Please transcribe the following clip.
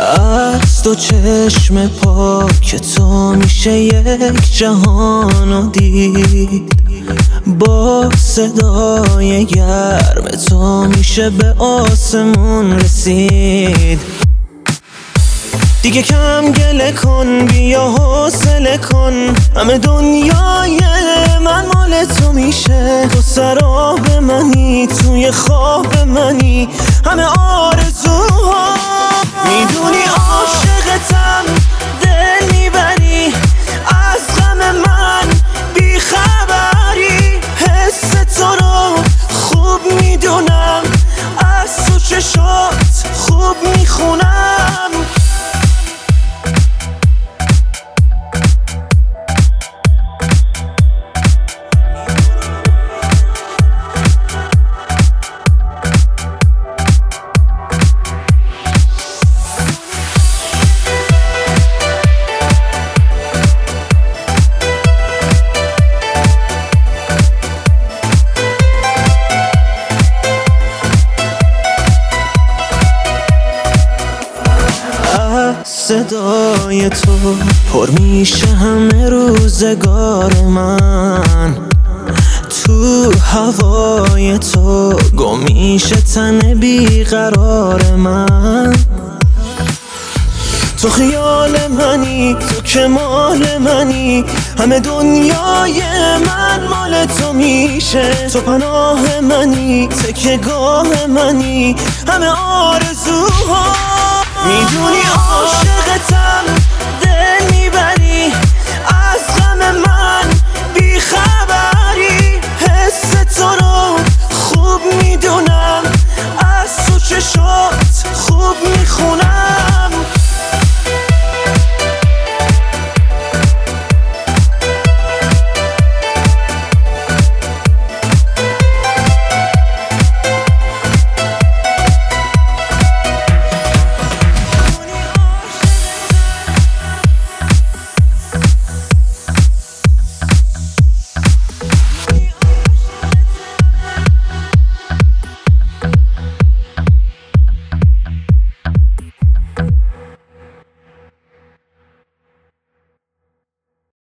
از تو چشم پاک تو میشه یک جهانو دید، با صدای گرم تو میشه به آسمون رسید. دیگه کم گله کن، بیا حوصله کن، همه دنیای من مال تو میشه. تو سراب منی، توی خواب منی، همه آرزوها. میدونی عاشقتم، دل میبری از غم من، بیخبری. حس تو رو خوب میدونم، از تو چشات خوب میخونم. صدای تو پر میشه همه روزگار من، تو هوای تو گم میشه تن بیقرار من. تو خیال منی، تو کمال منی، همه دنیای من مال تو میشه. تو پناه منی، تکیه‌گاه منی، همه آرزوها.